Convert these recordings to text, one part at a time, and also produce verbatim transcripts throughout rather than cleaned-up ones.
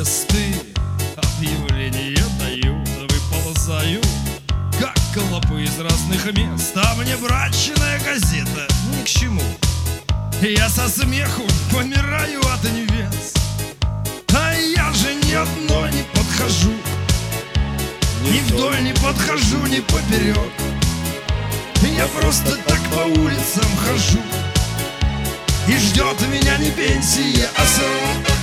невесты объявления дают, выползают, как клопы из разных мест. А мне брачная газета ни к чему. Я со смеху помираю от невест. А я же ни одной не подхожу, ни вдоль не подхожу, ни поперек. Я просто так по улицам хожу, и ждет меня не пенсия, а срок.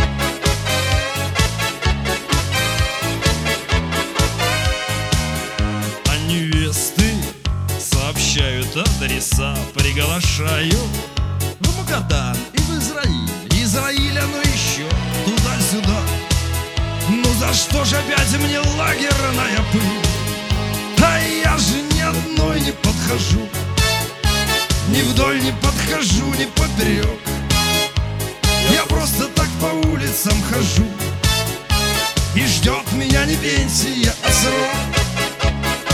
А невесты сообщают адреса, приглашают в Магадан и в Израиль. Израиля, ну еще туда-сюда. Ну за что же опять мне лагерная пыль? А я же ни одной не подхожу, ни вдоль не подхожу, ни поперек. Я просто так по улицам хожу, и ждет меня не пенсия, а срок.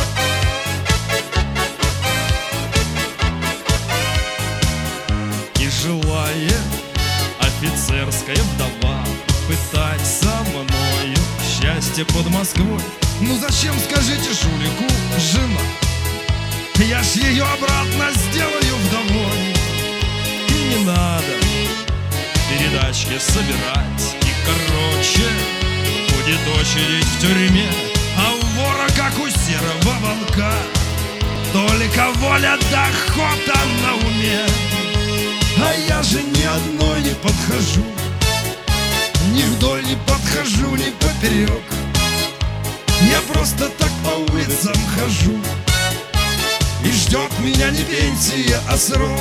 И желает офицерская вдова пытать со мною счастье под Москвой. Ну зачем, скажите, жулику жена? Я ж ее обратно сделаю вдовой. И не надо передачки собирать. И короче будет очередь в тюрьме. А у вора, как у серого волка, только воля да охота на уме. А я же ни одной не подхожу, ни вдоль не подхожу, ни поперек. Я просто так по улицам хожу, и ждет меня не пенсия, а срок.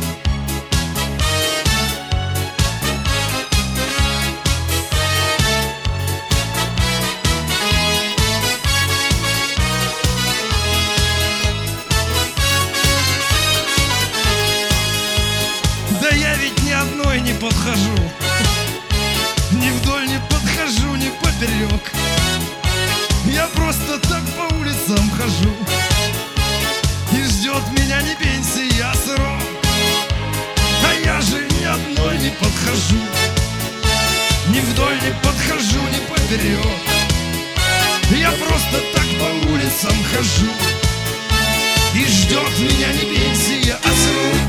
Да я ведь ни одной не подхожу, ни вдоль не подхожу, ни поперек. Я просто так по улицам хожу, и ждет меня не пенсия, а срок. А я же ни одной не подхожу, ни вдоль не подхожу, ни поперек. Я просто так по улицам хожу, и ждет меня не пенсия, а срок.